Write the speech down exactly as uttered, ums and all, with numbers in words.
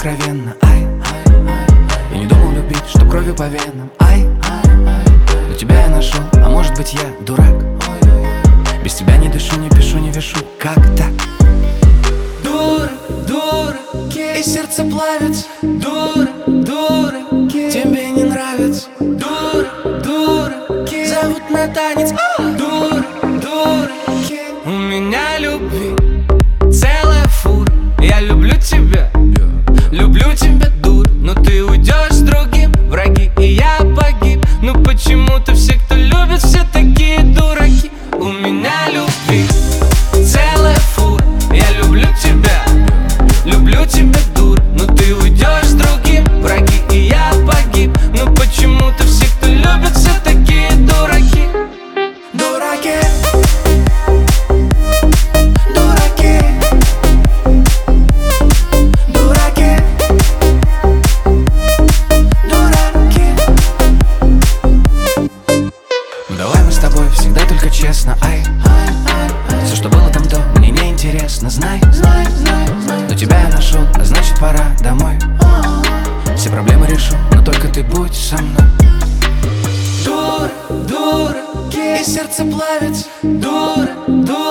откровенно. Ай, я не думал любить, что кровью по венам. Ай, но тебя я нашел, а может быть я дурак. Без тебя не дышу, не пишу, не вешу. Как так? Дура, дура, и сердце плавится. Дура, дура, тебе не нравится. Дура, дура, зовут на танец. Дура, дура, у меня любви целая фура. Я люблю тебя, люблю тебя, дура, но ты уйдешь с другим, враги, и я погиб. Ну почему-то все, кто любит, все такие дураки. У меня любви целая фура. Я люблю тебя, люблю тебя, дура, но ты уйдешь с другим, враги, и я погиб. Ну почему-то все, кто любит, все такие дураки. Дураки, дураки, дураки, дураки. Ну давай мы с тобой всегда только честно. Ай, все, что было там, то мне не интересно. Знай, знай, знай, знай. Но тебя я нашел, а значит пора домой. Все проблемы решу, но только ты будь со мной. Дура, дура, и сердце плавится. Дура, дура.